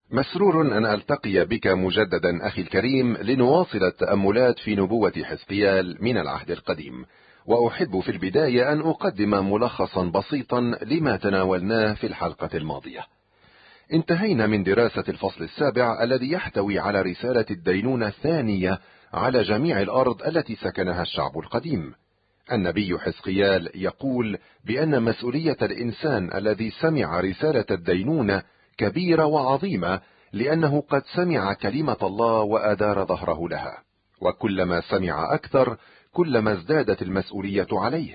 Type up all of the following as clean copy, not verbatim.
مسرور أن ألتقي بك مجددا أخي الكريم لنواصل التأملات في نبوة حزقيال من العهد القديم، وأحب في البداية أن أقدم ملخصا بسيطا لما تناولناه في الحلقة الماضية. انتهينا من دراسة الفصل السابع الذي يحتوي على رسالة الدينونة الثانية على جميع الأرض التي سكنها الشعب القديم. النبي حزقيال يقول بأن مسؤولية الإنسان الذي سمع رسالة الدينونة كبيرة وعظيمة، لأنه قد سمع كلمة الله وأدار ظهره لها، وكلما سمع أكثر كلما ازدادت المسؤولية عليه.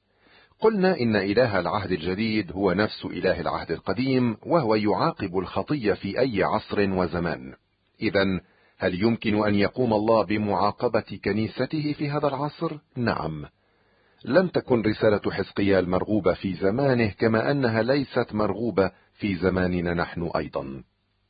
قلنا إن إله العهد الجديد هو نفس إله العهد القديم، وهو يعاقب الخطية في أي عصر وزمان. إذن هل يمكن أن يقوم الله بمعاقبة كنيسته في هذا العصر؟ نعم. لم تكن رسالة حزقيال مرغوبة في زمانه، كما أنها ليست مرغوبة في زماننا نحن أيضا.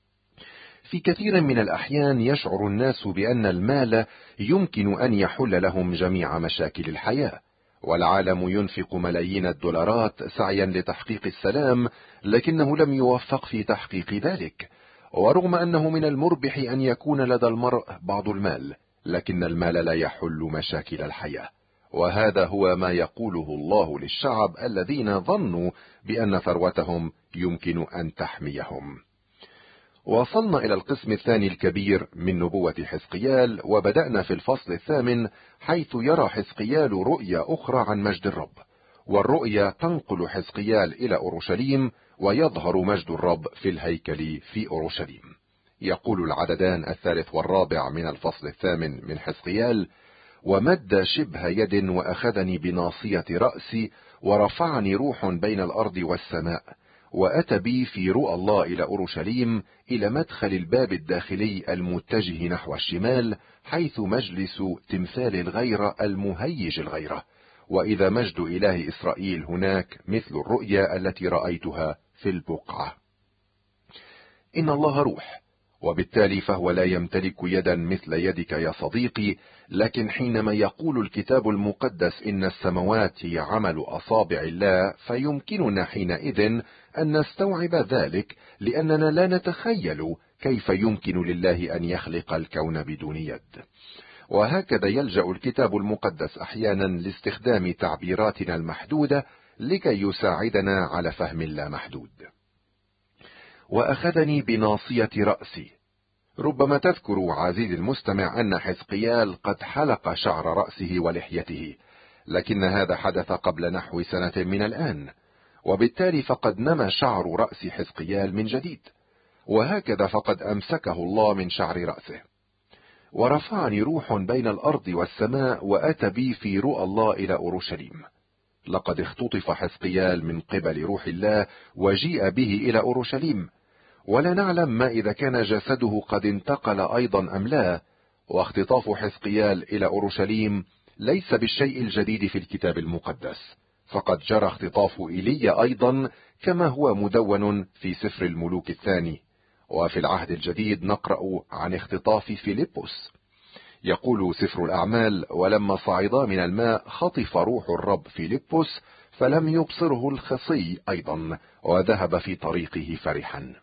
في كثير من الأحيان يشعر الناس بأن المال يمكن أن يحل لهم جميع مشاكل الحياة، والعالم ينفق ملايين الدولارات سعيا لتحقيق السلام، لكنه لم يوفق في تحقيق ذلك. ورغم أنه من المربح أن يكون لدى المرء بعض المال، لكن المال لا يحل مشاكل الحياة. وهذا هو ما يقوله الله للشعب الذين ظنوا بأن ثروتهم يمكن أن تحميهم. وصلنا إلى القسم الثاني الكبير من نبوة حزقيال، وبدأنا في الفصل الثامن حيث يرى حزقيال رؤيا أخرى عن مجد الرب، والرؤيا تنقل حزقيال إلى أورشليم، ويظهر مجد الرب في الهيكل في أورشليم. يقول العددان الثالث والرابع من الفصل الثامن من حزقيال: ومد شبه يد وأخذني بناصية رأسي ورفعني روح بين الأرض والسماء، وأتى بي في رؤى الله إلى أورشليم، إلى مدخل الباب الداخلي المتجه نحو الشمال، حيث مجلس تمثال الغيرة المهيج الغيرة، وإذا مجد إله إسرائيل هناك مثل الرؤيا التي رأيتها في البقعة. إن الله روح، وبالتالي فهو لا يمتلك يدا مثل يدك يا صديقي، لكن حينما يقول الكتاب المقدس إن السماوات هي عمل أصابع الله، فيمكننا حينئذ أن نستوعب ذلك، لأننا لا نتخيل كيف يمكن لله أن يخلق الكون بدون يد. وهكذا يلجأ الكتاب المقدس أحيانا لاستخدام تعبيراتنا المحدودة لكي يساعدنا على فهم اللامحدود. وأخذني بناصية رأسي. ربما تذكر عزيزي المستمع أن حزقيال قد حلق شعر رأسه ولحيته، لكن هذا حدث قبل نحو سنة من الآن، وبالتالي فقد نمى شعر رأس حزقيال من جديد، وهكذا فقد أمسكه الله من شعر رأسه. ورفعني روح بين الأرض والسماء، وأتى بي في رؤى الله إلى أورشليم. لقد اختطف حزقيال من قبل روح الله وجيء به إلى أورشليم، ولا نعلم ما إذا كان جسده قد انتقل أيضا أم لا. واختطاف حزقيال إلى أورشليم ليس بالشيء الجديد في الكتاب المقدس، فقد جرى اختطاف إيليا أيضا، كما هو مدون في سفر الملوك الثاني. وفي العهد الجديد نقرأ عن اختطاف فيلبس. يقول سفر الأعمال: ولما صعدا من الماء خطف روح الرب فيلبس، فلم يبصره الخصي أيضا، وذهب في طريقه فرحا.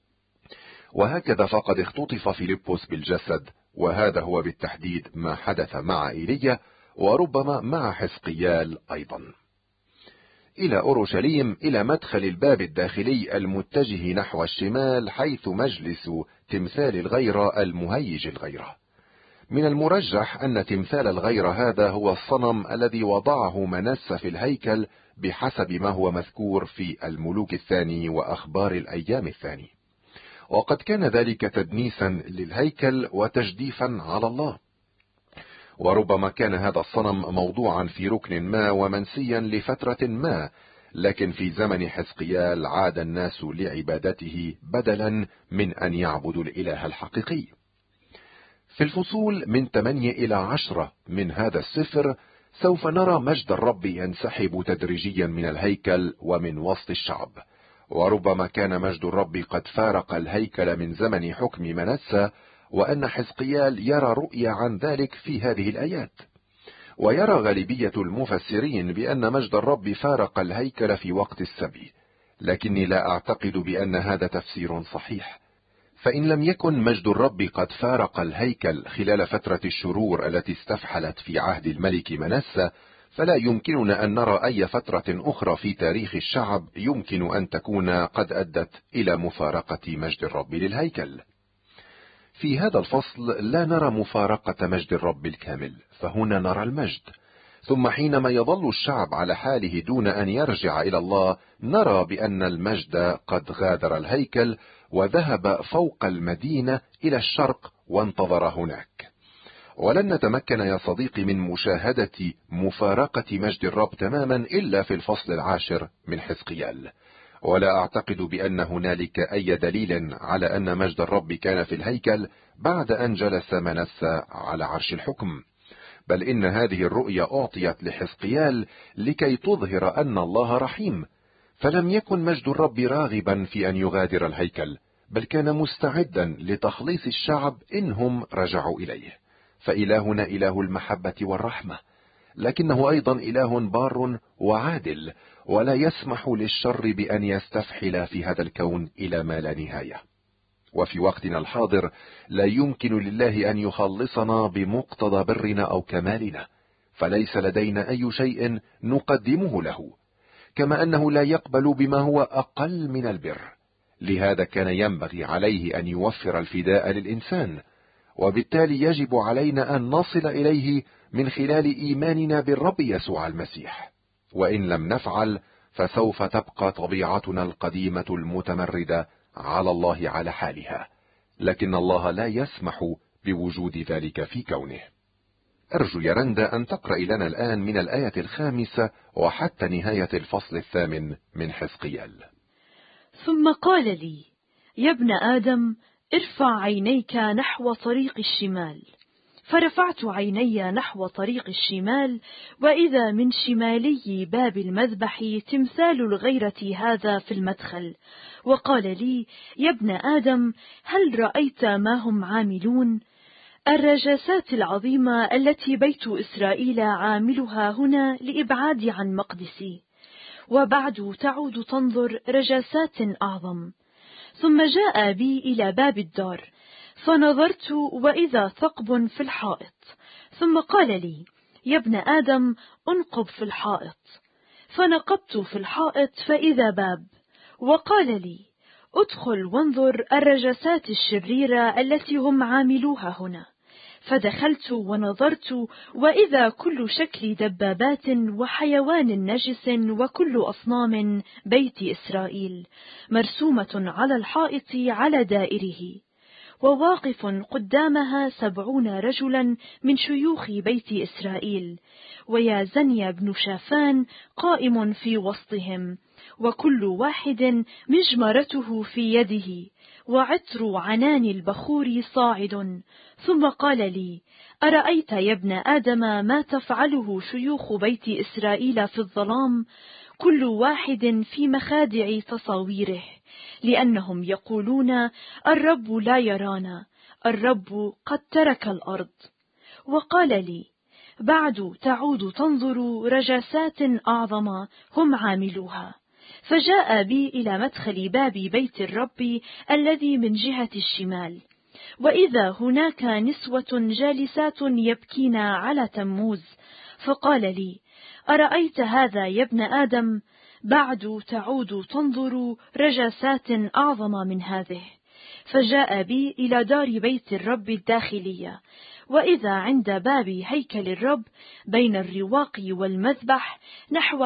وهكذا فقد اختطف فيلبس بالجسد، وهذا هو بالتحديد ما حدث مع إيليا، وربما مع حزقيال أيضا. إلى أورشليم، إلى مدخل الباب الداخلي المتجه نحو الشمال، حيث مجلس تمثال الغيرة المهيج الغيرة. من المرجح أن تمثال الغيرة هذا هو الصنم الذي وضعه منسى في الهيكل، بحسب ما هو مذكور في الملوك الثاني وأخبار الأيام الثاني. وقد كان ذلك تدنيسا للهيكل وتجديفا على الله. وربما كان هذا الصنم موضوعا في ركن ما ومنسيا لفترة ما، لكن في زمن حزقيال عاد الناس لعبادته بدلا من أن يعبدوا الإله الحقيقي. في الفصول من 8 إلى 10 من هذا السفر سوف نرى مجد الرب ينسحب تدريجيا من الهيكل ومن وسط الشعب. وربما كان مجد الرب قد فارق الهيكل من زمن حكم منسى، وأن حزقيال يرى رؤيا عن ذلك في هذه الآيات. ويرى غالبية المفسرين بأن مجد الرب فارق الهيكل في وقت السبي، لكني لا أعتقد بأن هذا تفسير صحيح. فإن لم يكن مجد الرب قد فارق الهيكل خلال فترة الشرور التي استفحلت في عهد الملك منسى، فلا يمكننا أن نرى أي فترة أخرى في تاريخ الشعب يمكن أن تكون قد أدت إلى مفارقة مجد الرب للهيكل. في هذا الفصل لا نرى مفارقة مجد الرب الكامل، فهنا نرى المجد، ثم حينما يظل الشعب على حاله دون أن يرجع إلى الله، نرى بأن المجد قد غادر الهيكل وذهب فوق المدينة إلى الشرق وانتظر هناك. ولن نتمكن يا صديقي من مشاهدة مفارقة مجد الرب تماما إلا في الفصل 10 من حزقيال، ولا أعتقد بأن هنالك أي دليل على أن مجد الرب كان في الهيكل بعد أن جلس منسى على عرش الحكم، بل إن هذه الرؤيا أعطيت لحزقيال لكي تظهر أن الله رحيم، فلم يكن مجد الرب راغبا في أن يغادر الهيكل، بل كان مستعدا لتخليص الشعب إنهم رجعوا إليه. فإلهنا إله المحبة والرحمة، لكنه أيضا إله بار وعادل، ولا يسمح للشر بأن يستفحل في هذا الكون إلى ما لا نهاية. وفي وقتنا الحاضر لا يمكن لله أن يخلصنا بمقتضى برنا أو كمالنا، فليس لدينا أي شيء نقدمه له، كما أنه لا يقبل بما هو أقل من البر. لهذا كان ينبغي عليه أن يوفر الفداء للإنسان، وبالتالي يجب علينا أن نصل إليه من خلال إيماننا بالرب يسوع المسيح. وإن لم نفعل فسوف تبقى طبيعتنا القديمة المتمردة على الله على حالها، لكن الله لا يسمح بوجود ذلك في كونه. أرجو يا رندا أن تقرأ لنا الآن من الآية 5 وحتى نهاية الفصل 8 من حزقيال. ثم قال لي: يا ابن آدم، ارفع عينيك نحو طريق الشمال. فرفعت عيني نحو طريق الشمال، وإذا من شمالي باب المذبح تمثال الغيرة هذا في المدخل. وقال لي: يا ابن آدم، هل رأيت ما هم عاملون؟ الرجاسات العظيمة التي بيت إسرائيل عاملها هنا لإبعاد عن مقدسي، وبعد تعود تنظر رجاسات أعظم. ثم جاء بي إلى باب الدار، فنظرت وإذا ثقب في الحائط. ثم قال لي: يا ابن آدم، انقب في الحائط. فنقبت في الحائط فإذا باب، وقال لي: ادخل وانظر الرجاسات الشريرة التي هم عاملوها هنا. فدخلت ونظرت، وإذا كل شكل دبابات وحيوان نجس وكل أصنام بيت إسرائيل مرسومة على الحائط على دائره، وواقف قدامها 70 رجلا من شيوخ بيت إسرائيل، ويازنيا بن شافان قائم في وسطهم، وكل واحد مجمرته في يده، وعطر عنان البخور صاعد. ثم قال لي: أرأيت يا ابن آدم ما تفعله شيوخ بيت إسرائيل في الظلام، كل واحد في مخادع تصاويره، لأنهم يقولون: الرب لا يرانا، الرب قد ترك الأرض. وقال لي: بعد تعود تنظر رجاسات أعظم هم عاملوها. فجاء بي إلى مدخل باب بيت الرب الذي من جهة الشمال، وإذا هناك نسوة جالسات يبكين على تموز. فقال لي: أرأيت هذا يا ابن آدم؟ بعد تعود تنظر رجاسات أعظم من هذه. فجاء بي إلى دار بيت الرب الداخلية، وإذا عند باب هيكل الرب بين الرواق والمذبح نحو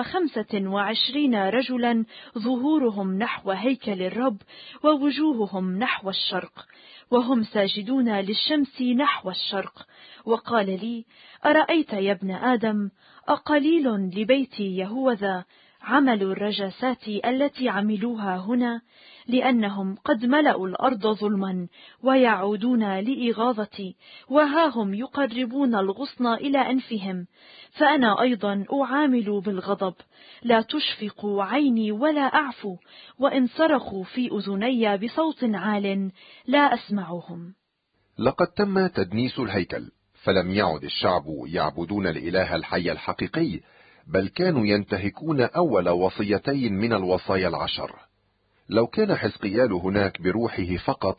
25 رجلا، ظهورهم نحو هيكل الرب ووجوههم نحو الشرق، وهم ساجدون للشمس نحو الشرق. وقال لي: أرأيت يا ابن آدم؟ أقليل لبيت يهوذا عمل الرجاسات التي عملوها هنا؟ لأنهم قد ملأوا الأرض ظلما ويعودون لإغاظتي، وها هم يقربون الغصن إلى أنفهم. فأنا أيضا أعامل بالغضب، لا تشفق عيني ولا أعفو، وإن صرخوا في أذني بصوت عال لا أسمعهم. لقد تم تدنيس الهيكل، فلم يعد الشعب يعبدون الإله الحي الحقيقي، بل كانوا ينتهكون أول وصيتين من الوصايا 10. لو كان حزقيال هناك بروحه فقط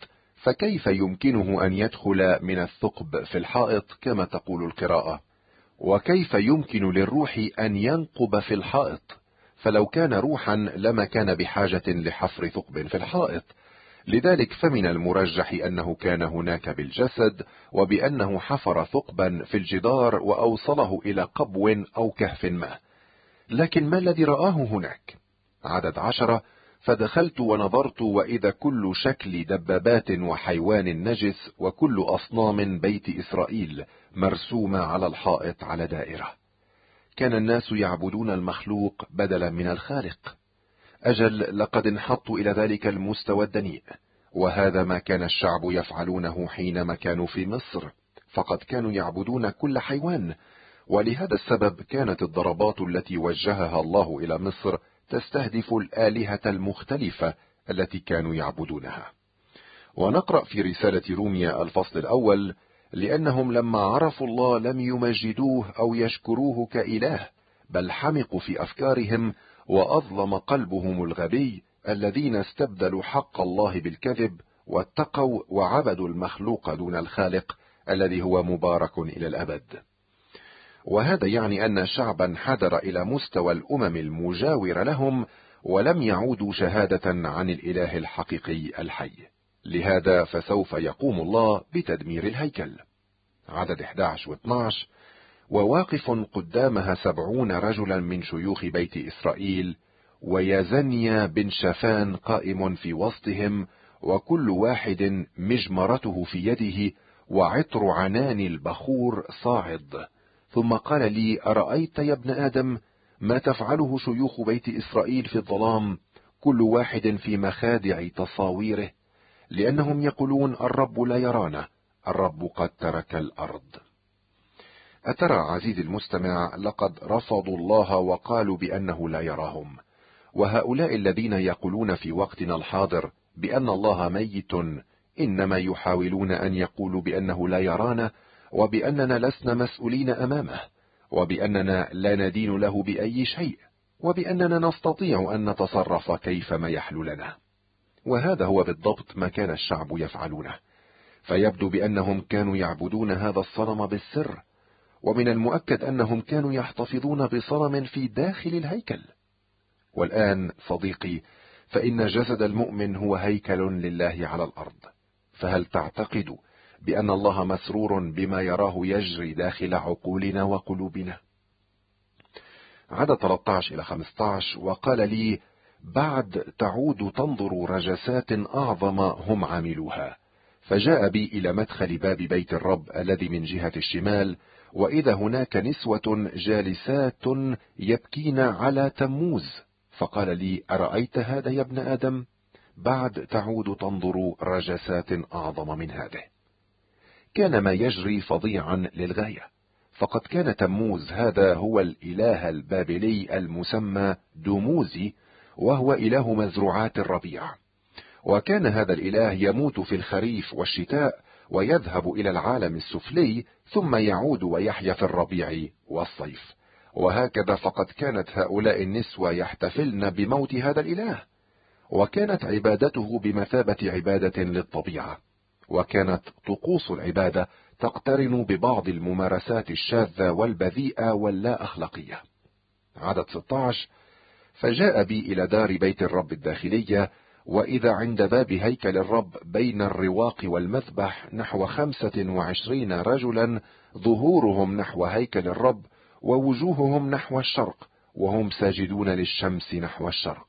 فكيف يمكنه أن يدخل من الثقب في الحائط كما تقول القراءة؟ وكيف يمكن للروح أن ينقب في الحائط؟ فلو كان روحا لما كان بحاجة لحفر ثقب في الحائط. لذلك فمن المرجح أنه كان هناك بالجسد، وبأنه حفر ثقبا في الجدار وأوصله إلى قبو أو كهف ما. لكن ما الذي رآه هناك؟ عدد 10: فدخلت ونظرت، وإذا كل شكل دبابات وحيوان نجس وكل أصنام بيت إسرائيل مرسومة على الحائط على دائرة. كان الناس يعبدون المخلوق بدلا من الخالق. أجل، لقد انحطوا إلى ذلك المستوى الدنيء، وهذا ما كان الشعب يفعلونه حينما كانوا في مصر، فقد كانوا يعبدون كل حيوان. ولهذا السبب كانت الضربات التي وجهها الله إلى مصر تستهدف الآلهة المختلفة التي كانوا يعبدونها. ونقرأ في رسالة روميا الفصل الأول: لأنهم لما عرفوا الله لم يمجدوه أو يشكروه كإله، بل حمقوا في أفكارهم، وأظلم قلبهم الغبي، الذين استبدلوا حق الله بالكذب، واتقوا وعبدوا المخلوق دون الخالق الذي هو مبارك إلى الأبد. وهذا يعني أن شعبا حدر إلى مستوى الأمم المجاورة لهم، ولم يعودوا شهادة عن الإله الحقيقي الحي. لهذا فسوف يقوم الله بتدمير الهيكل. عدد 11 و12: وواقف قدامها 70 رجلا من شيوخ بيت إسرائيل، ويزنيا بن شافان قائم في وسطهم، وكل واحد مجمرته في يده، وعطر عنان البخور صاعد. ثم قال لي: أرأيت يا ابن آدم ما تفعله شيوخ بيت إسرائيل في الظلام، كل واحد في مخادع تصاويره، لأنهم يقولون: الرب لا يرانا، الرب قد ترك الأرض. أترى عزيزي المستمع، لقد رفضوا الله وقالوا بأنه لا يراهم. وهؤلاء الذين يقولون في وقتنا الحاضر بأن الله ميت، إنما يحاولون أن يقولوا بأنه لا يرانا، وبأننا لسنا مسؤولين أمامه، وبأننا لا ندين له بأي شيء، وبأننا نستطيع أن نتصرف كيفما يحلو لنا. وهذا هو بالضبط ما كان الشعب يفعلونه. فيبدو بأنهم كانوا يعبدون هذا الصنم بالسر، ومن المؤكد أنهم كانوا يحتفظون بصنم في داخل الهيكل. والآن صديقي، فإن جسد المؤمن هو هيكل لله على الأرض. فهل تعتقد بأن الله مسرور بما يراه يجري داخل عقولنا وقلوبنا؟ عدد 13 إلى 15: وقال لي: بعد تعود تنظر رجسات أعظم هم عاملوها. فجاء بي إلى مدخل باب بيت الرب الذي من جهة الشمال، وإذا هناك نسوة جالسات يبكين على تموز. فقال لي: أرأيت هذا يا ابن آدم؟ بعد تعود تنظر رجسات أعظم من هذه. كان ما يجري فظيعا للغاية، فقد كان تموز هذا هو الإله البابلي المسمى دموزي، وهو إله مزروعات الربيع. وكان هذا الإله يموت في الخريف والشتاء، ويذهب إلى العالم السفلي، ثم يعود ويحيا في الربيع والصيف. وهكذا فقد كانت هؤلاء النسوة يحتفلن بموت هذا الإله، وكانت عبادته بمثابة عبادة للطبيعة، وكانت طقوس العبادة تقترن ببعض الممارسات الشاذة والبذيئة واللا أخلاقية. عدد 16: فجاء بي إلى دار بيت الرب الداخلية، وإذا عند باب هيكل الرب بين الرواق والمذبح نحو 25 رجلا، ظهورهم نحو هيكل الرب، ووجوههم نحو الشرق، وهم ساجدون للشمس نحو الشرق.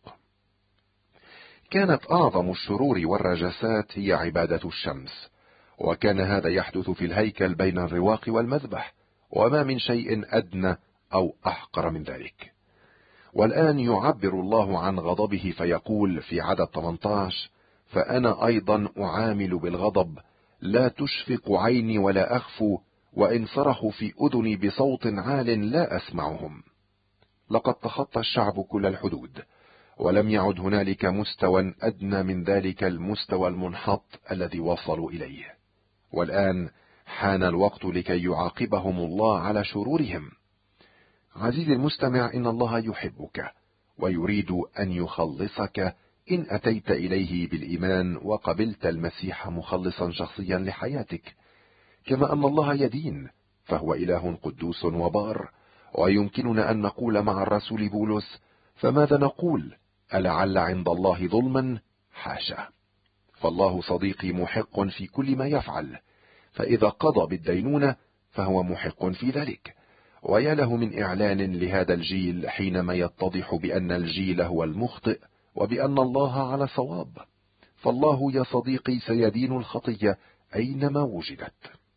كانت أعظم الشرور والرجسات هي عبادة الشمس، وكان هذا يحدث في الهيكل بين الرواق والمذبح، وما من شيء أدنى أو أحقر من ذلك. والآن يعبر الله عن غضبه فيقول في عدد 18: فأنا أيضا أعامل بالغضب، لا تشفق عيني ولا أخفو، وإن صرخوا في أذني بصوت عال لا أسمعهم. لقد تخطى الشعب كل الحدود، ولم يعد هنالك مستوى أدنى من ذلك المستوى المنحط الذي وصلوا إليه. والآن حان الوقت لكي يعاقبهم الله على شرورهم. عزيزي المستمع، إن الله يحبك ويريد أن يخلصك إن أتيت إليه بالإيمان وقبلت المسيح مخلصا شخصيا لحياتك، كما أن الله يدين، فهو إله قدوس وبار. ويمكننا أن نقول مع الرسول بولس: فماذا نقول؟ ألعل عند الله ظلما؟ حاشا. فالله صديقي محق في كل ما يفعل، فإذا قضى بالدينونة فهو محق في ذلك. ويا له من إعلان لهذا الجيل حينما يتضح بأن الجيل هو المخطئ وبأن الله على صواب. فالله يا صديقي سيدين الخطية أينما وجدت.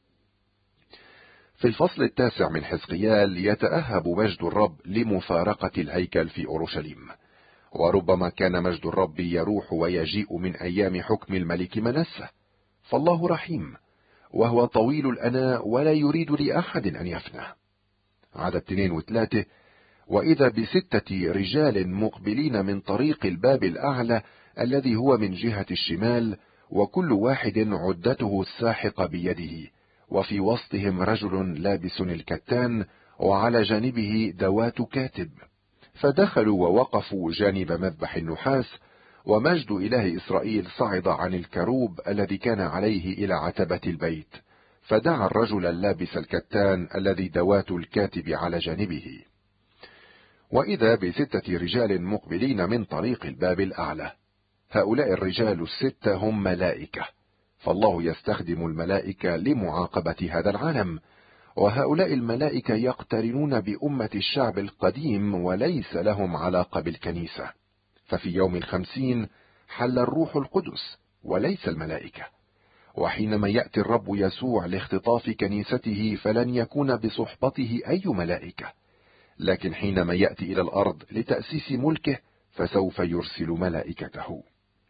في الفصل 9 من حزقيال يتأهب مجد الرب لمفارقة الهيكل في أورشليم، وربما كان مجد الرب يروح ويجيء من أيام حكم الملك منسى. فالله رحيم، وهو طويل الأناء ولا يريد لأحد أن يفنى. عدد 2 و3: وإذا ب6 رجال مقبلين من طريق الباب الأعلى الذي هو من جهة الشمال، وكل واحد عدته الساحقة بيده، وفي وسطهم رجل لابس الكتان، وعلى جانبه دوات كاتب. فدخلوا ووقفوا جانب مذبح النحاس، ومجد إله إسرائيل صعد عن الكروب الذي كان عليه إلى عتبة البيت، فدعا الرجل اللابس الكتان الذي دوات الكاتب على جانبه. وإذا ب6 رجال مقبلين من طريق الباب الأعلى. هؤلاء الرجال ال6 هم ملائكة، فالله يستخدم الملائكة لمعاقبة هذا العالم، وهؤلاء الملائكة يقترنون بأمة الشعب القديم وليس لهم علاقة بالكنيسة. ففي يوم 50 حل الروح القدس وليس الملائكة. وحينما يأتي الرب يسوع لاختطاف كنيسته فلن يكون بصحبته أي ملائكة، لكن حينما يأتي إلى الأرض لتأسيس ملكه فسوف يرسل ملائكته.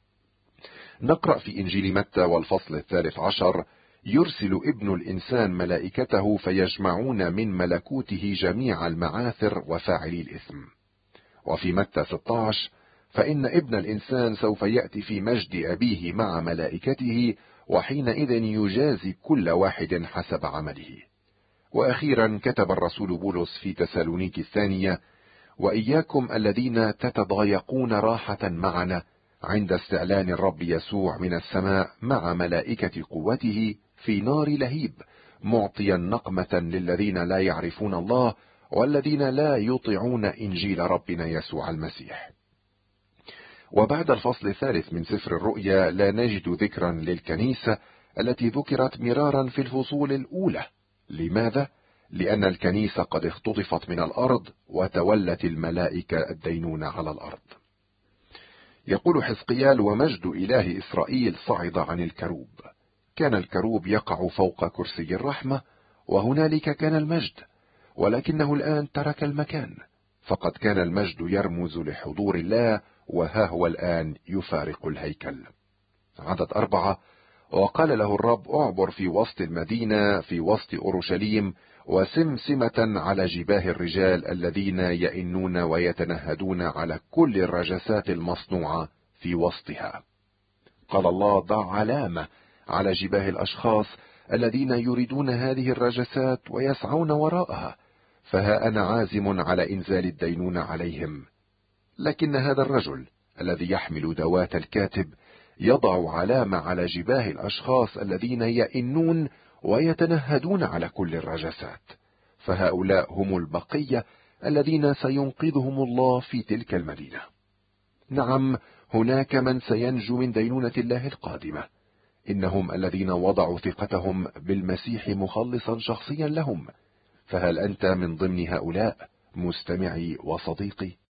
نقرأ في إنجيل متى والفصل 13: يرسل ابن الإنسان ملائكته فيجمعون من ملكوته جميع المعاثر وفاعلي الإثم. وفي متى 16: فإن ابن الإنسان سوف يأتي في مجد أبيه مع ملائكته، وحينئذ يجازي كل واحد حسب عمله. وأخيرا كتب الرسول بولس في تسالونيك الثانية: وإياكم الذين تتضايقون راحة معنا عند استعلان الرب يسوع من السماء مع ملائكة قوته في نار لهيب، معطيا نقمة للذين لا يعرفون الله والذين لا يطيعون إنجيل ربنا يسوع المسيح. وبعد الفصل 3 من سفر الرؤيا لا نجد ذكرا للكنيسة التي ذكرت مرارا في الفصول الأولى. لماذا؟ لأن الكنيسة قد اختطفت من الأرض وتولت الملائكة الدينون على الأرض. يقول حزقيال: ومجد إله إسرائيل صعد عن الكروب. كان الكروب يقع فوق كرسي الرحمة، وهنالك كان المجد، ولكنه الآن ترك المكان، فقد كان المجد يرمز لحضور الله، وها هو الآن يفارق الهيكل. عدد 4: وقال له الرب: اعبر في وسط المدينة في وسط أورشليم، وسمسمة على جباه الرجال الذين يئنون ويتنهدون على كل الرجسات المصنوعة في وسطها. قال الله: ضع علامة على جباه الأشخاص الذين يريدون هذه الرجسات ويسعون وراءها، فها أنا عازم على إنزال الدينون عليهم. لكن هذا الرجل الذي يحمل دوات الكاتب يضع علامة على جباه الأشخاص الذين يئنون ويتنهدون على كل الرجسات، فهؤلاء هم البقية الذين سينقذهم الله في تلك المدينة. نعم، هناك من سينجو من دينونة الله القادمة، إنهم الذين وضعوا ثقتهم بالمسيح مخلصا شخصيا لهم. فهل أنت من ضمن هؤلاء مستمعي وصديقي؟